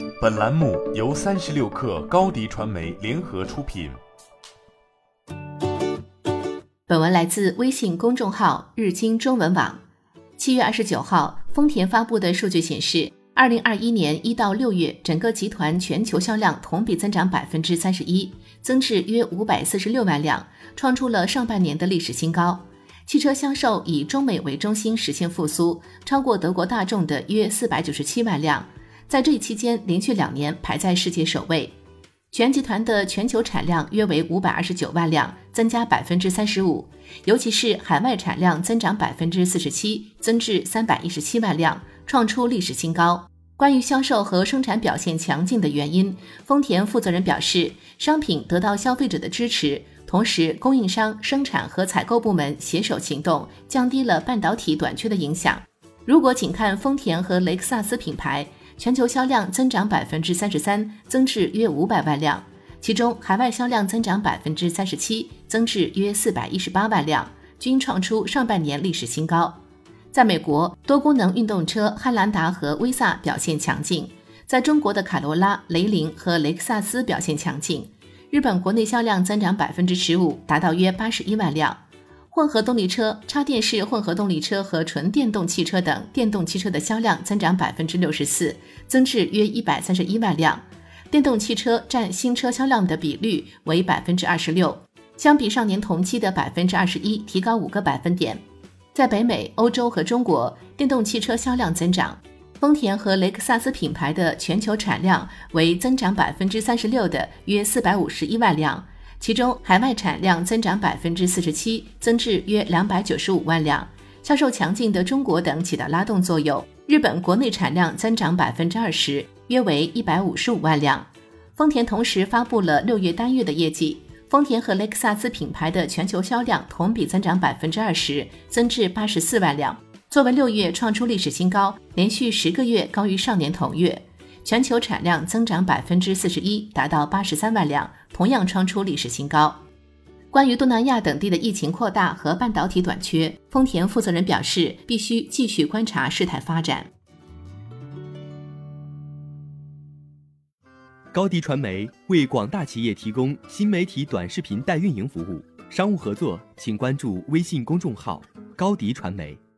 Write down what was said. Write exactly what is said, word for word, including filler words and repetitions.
本栏目由三十六氪高低传媒联合出品。 本文来自微信公众号日经中文网。七月二十九号，丰田发布的数据显示，二零二一年一到六月，整个集团全球销量同比增长百分之三十一，增至约五百四十六万辆，创出了上半年的历史新高。汽车销售以中美为中心实现复苏，超过德国大众的约四百九十七万辆，在这一期间连续两年排在世界首位。全集团的全球产量约为五百二十九万辆，增加百分之三十五，尤其是海外产量增长百分之四十七，增至三百一十七万辆，创出历史新高。关于销售和生产表现强劲的原因，丰田负责人表示，商品得到消费者的支持，同时供应商、生产和采购部门携手行动，降低了半导体短缺的影响。如果仅看丰田和雷克萨斯品牌，全球销量增长百分之三十三，增至约五百万辆，其中海外销量增长百分之三十七，增至约四百一十八万辆，均创出上半年历史新高。在美国，多功能运动车汉兰达和威萨表现强劲；在中国的卡罗拉、雷凌和雷克萨斯表现强劲。日本国内销量增长百分之十五，达到约八十一万辆。混合动力车、插电式混合动力车和纯电动汽车等电动汽车的销量增长百分之六十四，增至约一百三十一万辆。电动汽车占新车销量的比率为百分之二十六，相比上年同期的百分之二十一，提高五个百分点。在北美、欧洲和中国，电动汽车销量增长。丰田和雷克萨斯品牌的全球产量为增长百分之三十六的约四百五十一万辆。其中海外产量增长百分之四十七，增至约两百九十五万辆，销售强劲的中国等起到拉动作用。日本国内产量增长百分之二十，约为一百五十五万辆。丰田同时发布了六月单月的业绩，丰田和雷克萨斯品牌的全球销量同比增长百分之二十，增至八十四万辆，作为六月创出历史新高，连续十个月高于上年同月。全球产量增长百分之四十一，达到八十三万辆，同样创出历史新高。关于东南亚等地的疫情扩大和半导体短缺，丰田负责人表示，必须继续观察事态发展。 高迪传媒为广大企业提供新媒体短视频代运营服务，商务合作请关注微信公众号高迪传媒。